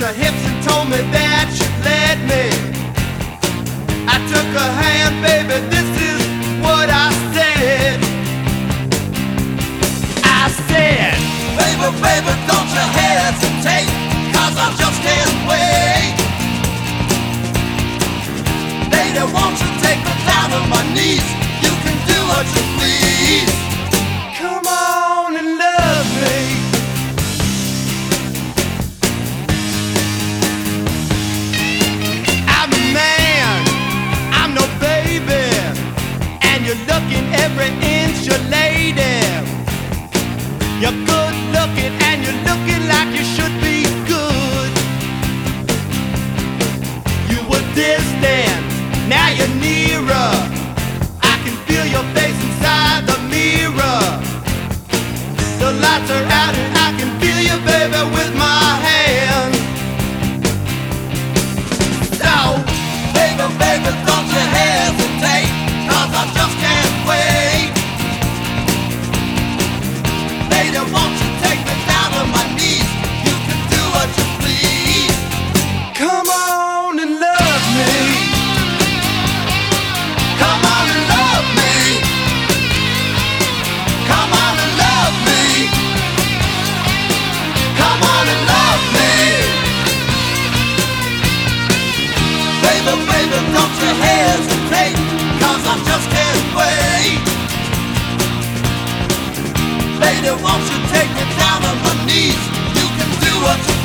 her hips and told me that she'd let me. I took her hand, baby, this is what I said. I said, baby, baby, don't you hesitate, 'cause I just can't wait. Lady, won't you take me down on my knees? You can do what you please. Come on and love me. I'm a man, I'm no baby, and you're looking every inch a lady. You're good looking and you're looking like you should be good. You were distant, now you're nearer. I can feel your face inside the mirror. The lights are out and I can feel you, baby, with my hand. So, baby, baby, don't you hesitate, 'cause I just can't wait. Lady, won't you take me down on my knees? You can do what you please. Come on and love me. Come on and love me. Come on and love me. Come on and love me. Baby, baby, don't you hesitate, 'cause I just can't wait. Lady, won't you take me down on my knees? You can do what you